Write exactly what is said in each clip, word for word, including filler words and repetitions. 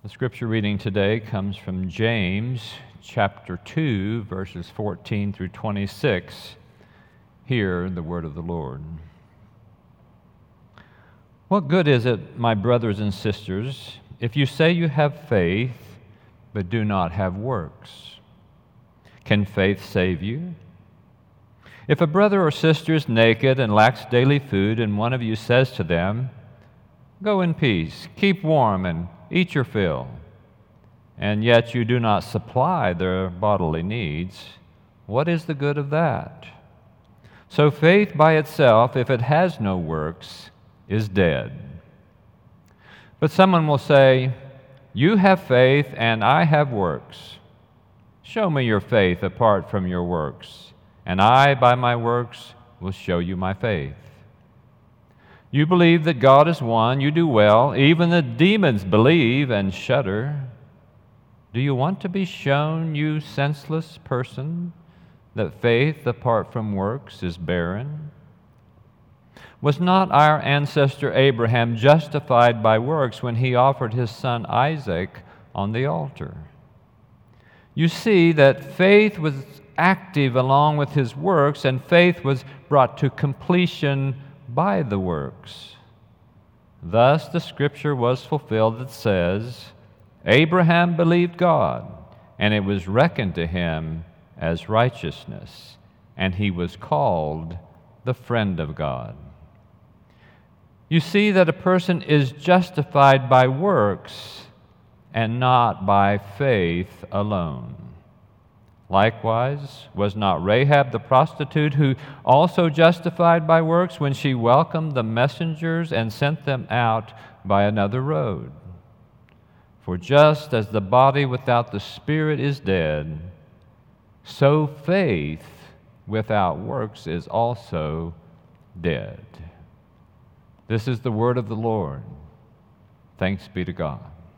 The scripture reading today comes from James chapter two, verses fourteen through twenty-six. Hear the word of the Lord. What good is it, my brothers and sisters, if you say you have faith, but do not have works? Can faith save you? If a brother or sister is naked and lacks daily food, and one of you says to them, "Go in peace, keep warm, and eat your fill," and yet you do not supply their bodily needs, what is the good of that? So faith by itself, if it has no works, is dead. But someone will say, "You have faith, and I have works. Show me your faith apart from your works, and I, by my works, will show you my faith. You believe that God is one, you do well. Even the demons believe and shudder. Do you want to be shown, you senseless person, that faith apart from works is barren? Was not our ancestor Abraham justified by works when he offered his son Isaac on the altar? You see that faith was active along with his works, and faith was brought to completion by the works. Thus the scripture was fulfilled that says, Abraham believed God, and it was reckoned to him as righteousness, and he was called the friend of God. You see that a person is justified by works and not by faith alone. Likewise, was not Rahab the prostitute who also justified by works when she welcomed the messengers and sent them out by another road? For just as the body without the spirit is dead, so faith without works is also dead. This is the word of the Lord. Thanks be to God.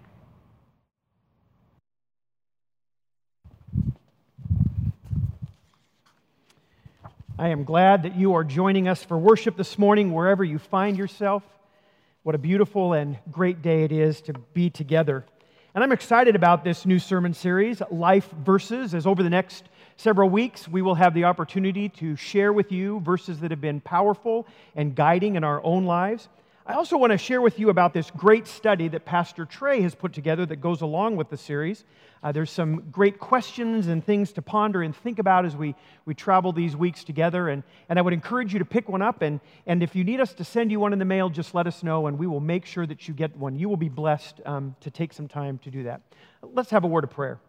I am glad that you are joining us for worship this morning, wherever you find yourself. What a beautiful and great day it is to be together. And I'm excited about this new sermon series, Life Verses, as over the next several weeks we will have the opportunity to share with you verses that have been powerful and guiding in our own lives. I also want to share with you about this great study that Pastor Trey has put together that goes along with the series. Uh, there's some great questions and things to ponder and think about as we, we travel these weeks together. And, and I would encourage you to pick one up. And, and if you need us to send you one in the mail, just let us know, and we will make sure that you get one. You will be blessed um, to take some time to do that. Let's have a word of prayer.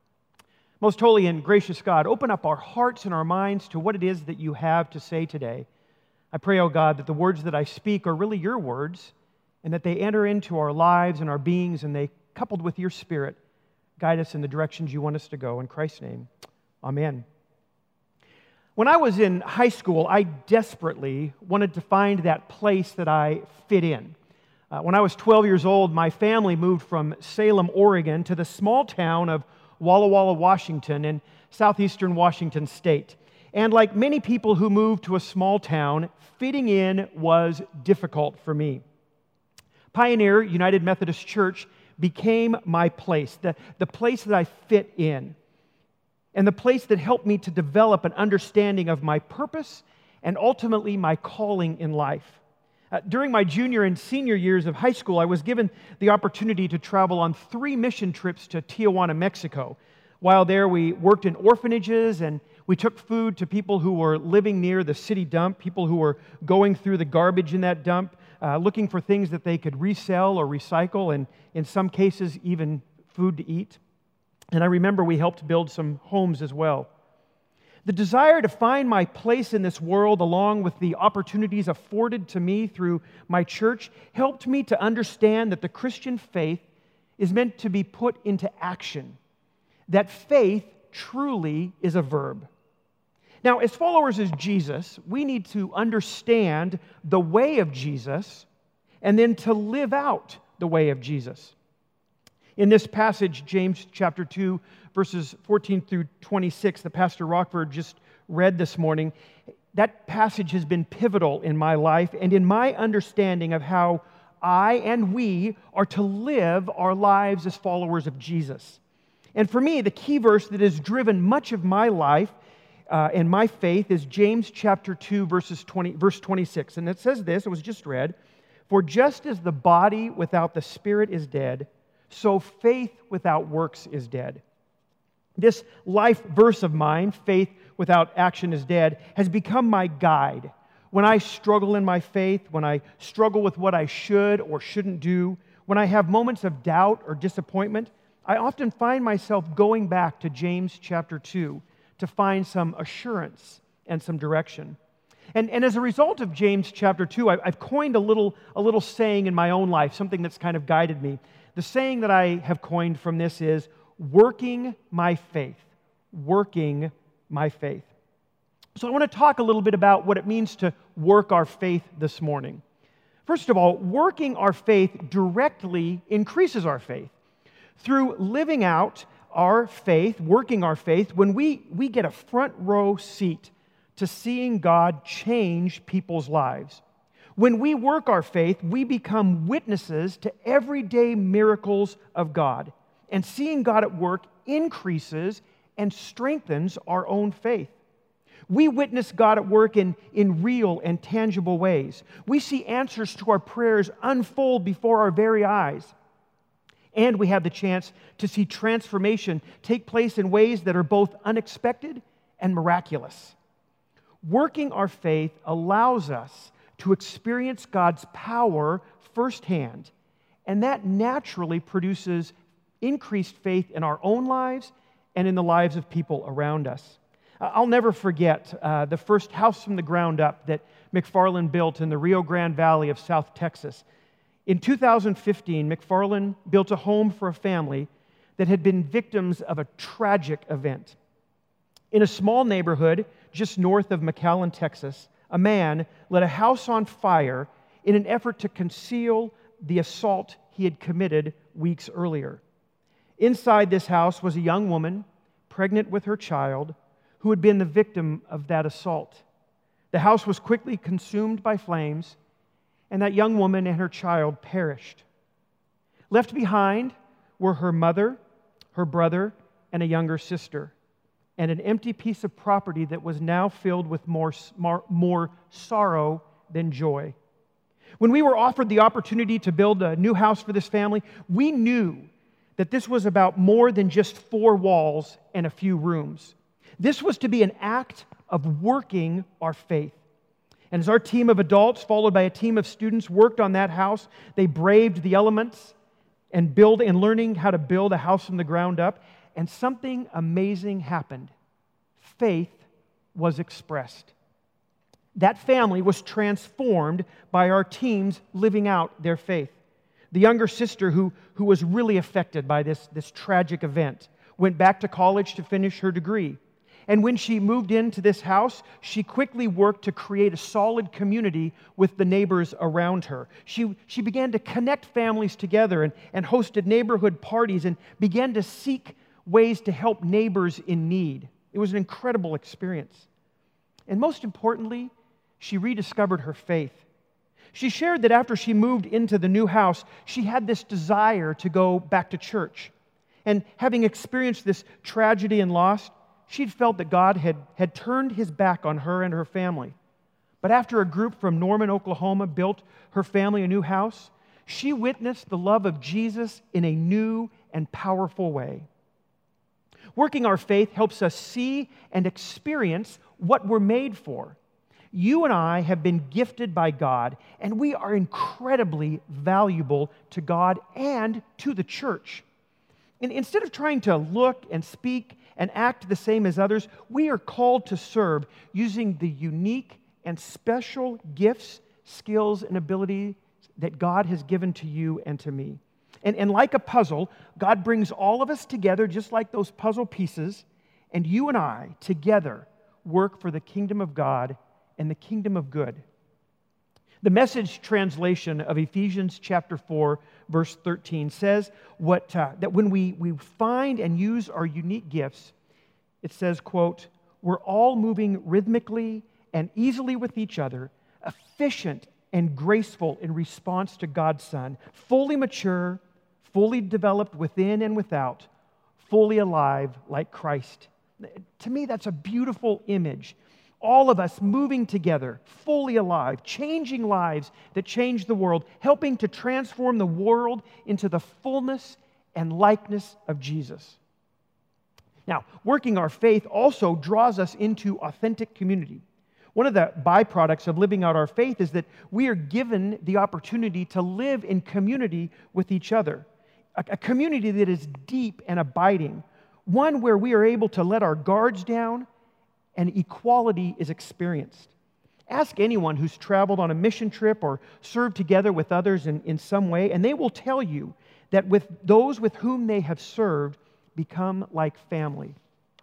Most holy and gracious God, open up our hearts and our minds to what it is that you have to say today. I pray, oh God, that the words that I speak are really your words, and that they enter into our lives and our beings, and they, coupled with your Spirit, guide us in the directions you want us to go. In Christ's name, amen. When I was in high school, I desperately wanted to find that place that I fit in. Uh, when I was twelve years old, my family moved from Salem, Oregon, to the small town of Walla Walla, Washington, in southeastern Washington state. And like many people who moved to a small town, fitting in was difficult for me. Pioneer United Methodist Church became my place, the, the place that I fit in, and the place that helped me to develop an understanding of my purpose and ultimately my calling in life. Uh, during my junior and senior years of high school, I was given the opportunity to travel on three mission trips to Tijuana, Mexico. While there, we worked in orphanages, and we took food to people who were living near the city dump, people who were going through the garbage in that dump, uh, looking for things that they could resell or recycle, and in some cases, even food to eat. And I remember we helped build some homes as well. The desire to find my place in this world, along with the opportunities afforded to me through my church, helped me to understand that the Christian faith is meant to be put into action. That faith truly is a verb. Now, as followers of Jesus, we need to understand the way of Jesus and then to live out the way of Jesus. In this passage, James chapter two, verses fourteen through twenty-six, that Pastor Rockford just read this morning, that passage has been pivotal in my life and in my understanding of how I and we are to live our lives as followers of Jesus. And for me, the key verse that has driven much of my life uh, and my faith is James chapter two, verses twenty, verse twenty-six. And it says this, it was just read, "For just as the body without the spirit is dead, so faith without works is dead." This life verse of mine, faith without action is dead, has become my guide. When I struggle in my faith, when I struggle with what I should or shouldn't do, when I have moments of doubt or disappointment, I often find myself going back to James chapter two to find some assurance and some direction. And, and as a result of James chapter two, I've, I've coined a little, a little saying in my own life, something that's kind of guided me. The saying that I have coined from this is, working my faith. Working my faith. So I want to talk a little bit about what it means to work our faith this morning. First of all, working our faith directly increases our faith. Through living out our faith, working our faith, when we, we get a front row seat to seeing God change people's lives. When we work our faith, we become witnesses to everyday miracles of God. And seeing God at work increases and strengthens our own faith. We witness God at work in, in real and tangible ways. We see answers to our prayers unfold before our very eyes. And we have the chance to see transformation take place in ways that are both unexpected and miraculous. Working our faith allows us to experience God's power firsthand, and that naturally produces increased faith in our own lives and in the lives of people around us. I'll never forget uh, the first house from the ground up that McFarland built in the Rio Grande Valley of South Texas. In two thousand fifteen, McFarland built a home for a family that had been victims of a tragic event. In a small neighborhood just north of McAllen, Texas, a man lit a house on fire in an effort to conceal the assault he had committed weeks earlier. Inside this house was a young woman, pregnant with her child, who had been the victim of that assault. The house was quickly consumed by flames, and that young woman and her child perished. Left behind were her mother, her brother, and a younger sister, and an empty piece of property that was now filled with more, more, more sorrow than joy. When we were offered the opportunity to build a new house for this family, we knew that this was about more than just four walls and a few rooms. This was to be an act of working our faith. And as our team of adults, followed by a team of students, worked on that house, they braved the elements and build and learning how to build a house from the ground up, and something amazing happened. Faith was expressed. That family was transformed by our teams living out their faith. The younger sister, who, who was really affected by this, this tragic event, went back to college to finish her degree. And when she moved into this house, she quickly worked to create a solid community with the neighbors around her. She, she began to connect families together and, and hosted neighborhood parties and began to seek ways to help neighbors in need. It was an incredible experience. And most importantly, she rediscovered her faith. She shared that after she moved into the new house, she had this desire to go back to church. And having experienced this tragedy and loss, she'd felt that God had, had turned His back on her and her family. But after a group from Norman, Oklahoma built her family a new house, she witnessed the love of Jesus in a new and powerful way. Working our faith helps us see and experience what we're made for. You and I have been gifted by God, and we are incredibly valuable to God and to the church. And instead of trying to look and speak and act the same as others, we are called to serve using the unique and special gifts, skills, and abilities that God has given to you and to me. And, and like a puzzle, God brings all of us together just like those puzzle pieces, and you and I together work for the kingdom of God and the kingdom of good. The Message translation of Ephesians chapter four, verse thirteen says what, uh, that when we, we find and use our unique gifts, it says, quote, "We're all moving rhythmically and easily with each other, efficient and graceful in response to God's Son, fully mature, fully developed within and without, fully alive like Christ. To me, that's a beautiful image. All of us moving together, fully alive, changing lives that change the world, helping to transform the world into the fullness and likeness of Jesus. Now, working our faith also draws us into authentic community. One of the byproducts of living out our faith is that we are given the opportunity to live in community with each other, a, a community that is deep and abiding, one where we are able to let our guards down and equality is experienced. Ask anyone who's traveled on a mission trip or served together with others in, in some way, and they will tell you that with those with whom they have served become like family.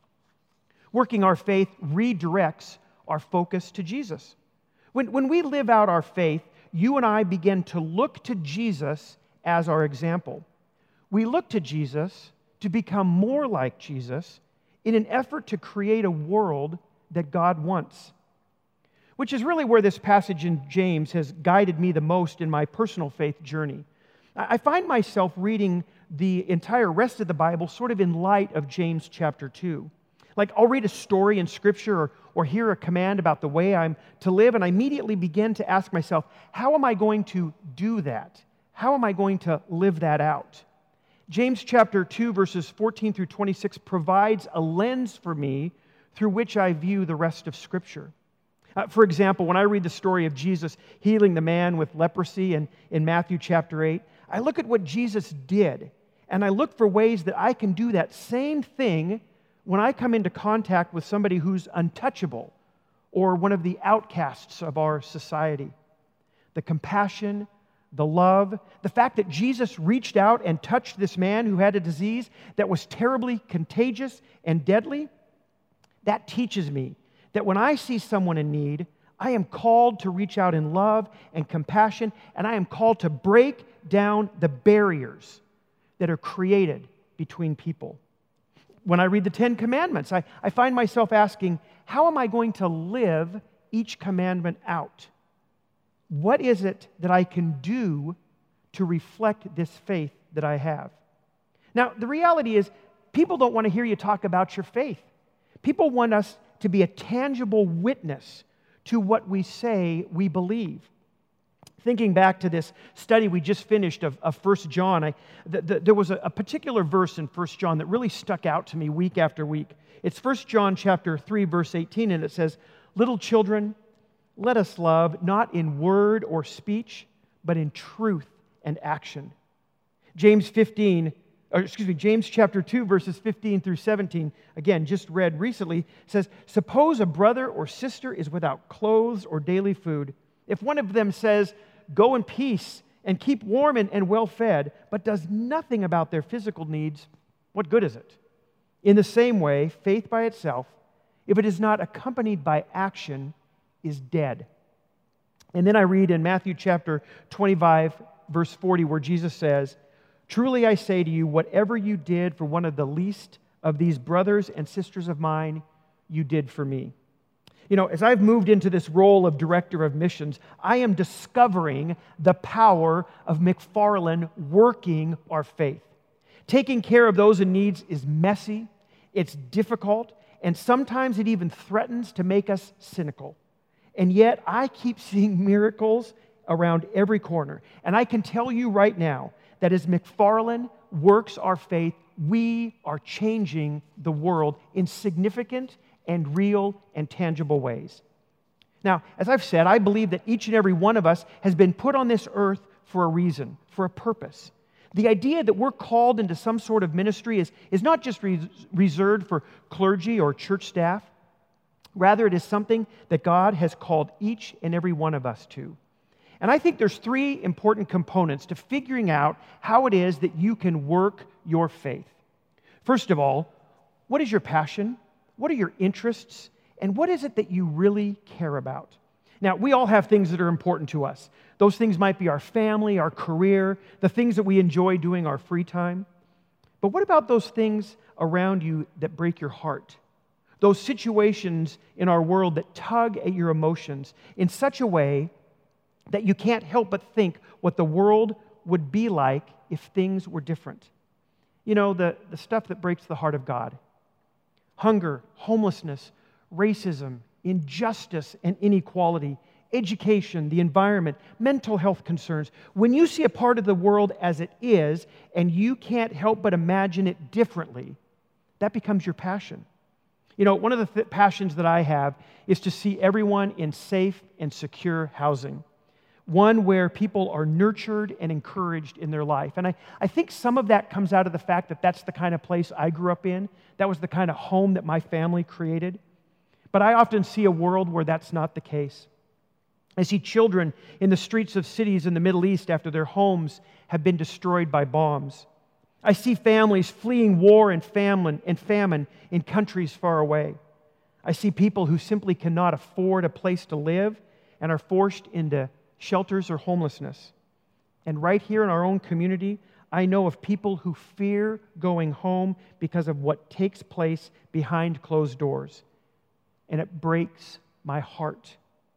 Working our faith redirects our focus to Jesus. When, when we live out our faith, you and I begin to look to Jesus as our example. We look to Jesus to become more like Jesus in an effort to create a world that God wants. Which is really where this passage in James has guided me the most in my personal faith journey. I find myself reading the entire rest of the Bible sort of in light of James chapter two. Like I'll read a story in Scripture or, or hear a command about the way I'm to live, and I immediately begin to ask myself, how am I going to do that? How am I going to live that out? James chapter two, verses fourteen through twenty-six provides a lens for me through which I view the rest of Scripture. Uh, for example, when I read the story of Jesus healing the man with leprosy in, in Matthew chapter eight, I look at what Jesus did, and I look for ways that I can do that same thing when I come into contact with somebody who's untouchable or one of the outcasts of our society. The compassion, the love, the fact that Jesus reached out and touched this man who had a disease that was terribly contagious and deadly, that teaches me that when I see someone in need, I am called to reach out in love and compassion, and I am called to break down the barriers that are created between people. When I read the Ten Commandments, I, I find myself asking, how am I going to live each commandment out? What is it that I can do to reflect this faith that I have? Now, the reality is, people don't want to hear you talk about your faith. People want us to be a tangible witness to what we say we believe. Thinking back to this study we just finished of, of First John, I, the, the, there was a, a particular verse in First John that really stuck out to me week after week. It's First John chapter three, verse eighteen, and it says, "Little children, let us love not in word or speech, but in truth and action." James fifteen, or excuse me, James chapter two, verses fifteen through seventeen, again, just read recently, says, "Suppose a brother or sister is without clothes or daily food. If one of them says, 'Go in peace and keep warm and, and well fed,' but does nothing about their physical needs, what good is it? In the same way, faith by itself, if it is not accompanied by action, is dead." And then I read in Matthew chapter twenty-five, verse forty, where Jesus says, "Truly I say to you, whatever you did for one of the least of these brothers and sisters of mine, you did for me." You know, as I've moved into this role of director of missions, I am discovering the power of McFarland working our faith. Taking care of those in need is messy, it's difficult, and sometimes it even threatens to make us cynical. And yet, I keep seeing miracles around every corner. And I can tell you right now that as McFarland works our faith, we are changing the world in significant and real and tangible ways. Now, as I've said, I believe that each and every one of us has been put on this earth for a reason, for a purpose. The idea that we're called into some sort of ministry is, is not just re- reserved for clergy or church staff. Rather, it is something that God has called each and every one of us to. And I think there's three important components to figuring out how it is that you can work your faith. First of all, what is your passion? What are your interests? And what is it that you really care about? Now, we all have things that are important to us. Those things might be our family, our career, the things that we enjoy doing our free time. But what about those things around you that break your heart? Those situations in our world that tug at your emotions in such a way that you can't help but think what the world would be like if things were different. You know, the, the stuff that breaks the heart of God. Hunger, homelessness, racism, injustice and inequality, education, the environment, mental health concerns. When you see a part of the world as it is and you can't help but imagine it differently, that becomes your passion. You know, one of the th- passions that I have is to see everyone in safe and secure housing. One where people are nurtured and encouraged in their life. And I, I think some of that comes out of the fact that that's the kind of place I grew up in. That was the kind of home that my family created. But I often see a world where that's not the case. I see children in the streets of cities in the Middle East after their homes have been destroyed by bombs. I see families fleeing war and famine, and famine in countries far away. I see people who simply cannot afford a place to live and are forced into shelters or homelessness. And right here in our own community, I know of people who fear going home because of what takes place behind closed doors. And it breaks my heart.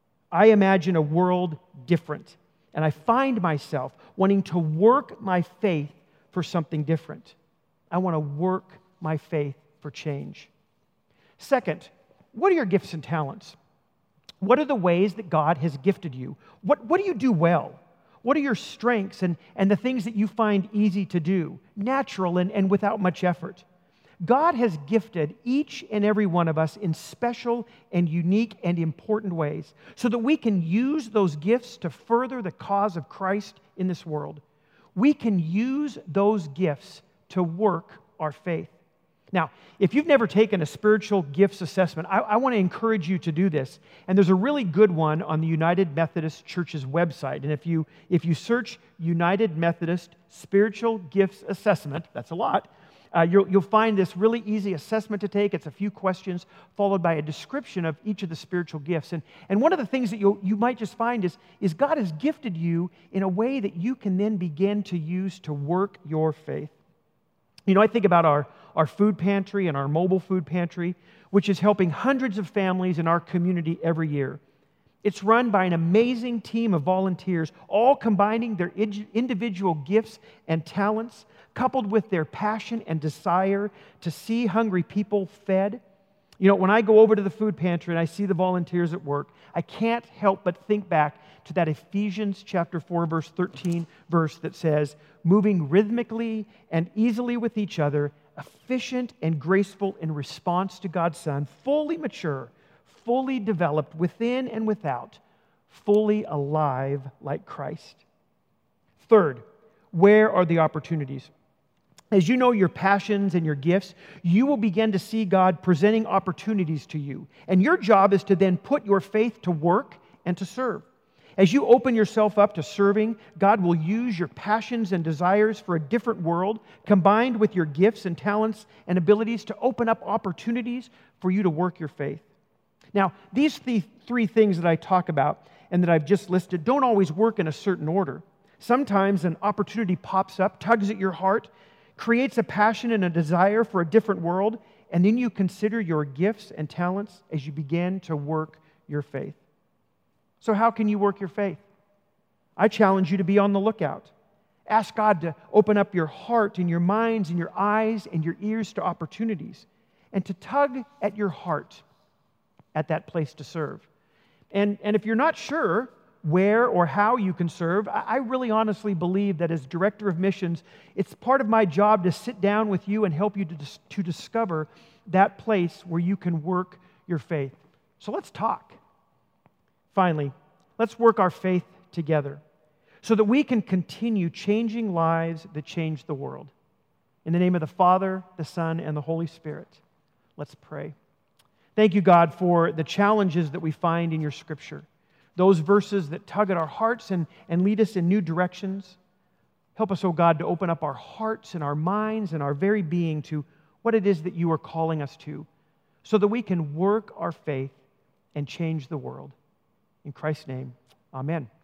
I imagine a world different, and I find myself wanting to work my faith for something different. I want to work my faith for change. Second, what are your gifts and talents? What are the ways that God has gifted you? What, what do you do well? What are your strengths and, and the things that you find easy to do, natural and, and without much effort? God has gifted each and every one of us in special and unique and important ways so that we can use those gifts to further the cause of Christ in this world. We can use those gifts to work our faith. Now, if you've never taken a spiritual gifts assessment, I, I want to encourage you to do this. And there's a really good one on the United Methodist Church's website. And if you, if you search United Methodist Spiritual Gifts Assessment, that's a lot, uh, you'll, you'll find this really easy assessment to take. It's a few questions followed by a description of each of the spiritual gifts. And, and one of the things that you you might just find is, is God has gifted you in a way that you can then begin to use to work your faith. You know, I think about our, our food pantry and our mobile food pantry, which is helping hundreds of families in our community every year. It's run by an amazing team of volunteers, all combining their individual gifts and talents, coupled with their passion and desire to see hungry people fed. You know, when I go over to the food pantry and I see the volunteers at work, I can't help but think back to that Ephesians chapter four, verse thirteen verse that says, moving rhythmically and easily with each other, efficient and graceful in response to God's Son, fully mature, fully developed within and without, fully alive like Christ. Third, where are the opportunities? As you know your passions and your gifts, you will begin to see God presenting opportunities to you. And your job is to then put your faith to work and to serve. As you open yourself up to serving, God will use your passions and desires for a different world, combined with your gifts and talents and abilities to open up opportunities for you to work your faith. Now, these th- three things that I talk about and that I've just listed don't always work in a certain order. Sometimes an opportunity pops up, tugs at your heart, creates a passion and a desire for a different world, and then you consider your gifts and talents as you begin to work your faith. So how can you work your faith? I challenge you to be on the lookout. Ask God to open up your heart and your minds and your eyes and your ears to opportunities and to tug at your heart at that place to serve. And, and if you're not sure where or how you can serve, I, I really honestly believe that as director of missions, it's part of my job to sit down with you and help you to, dis- to discover that place where you can work your faith. So let's talk. Finally, let's work our faith together so that we can continue changing lives that change the world. In the name of the Father, the Son, and the Holy Spirit, let's pray. Thank you, God, for the challenges that we find in your Scripture, those verses that tug at our hearts and, and lead us in new directions. Help us, oh God, to open up our hearts and our minds and our very being to what it is that you are calling us to so that we can work our faith and change the world. In Christ's name, amen.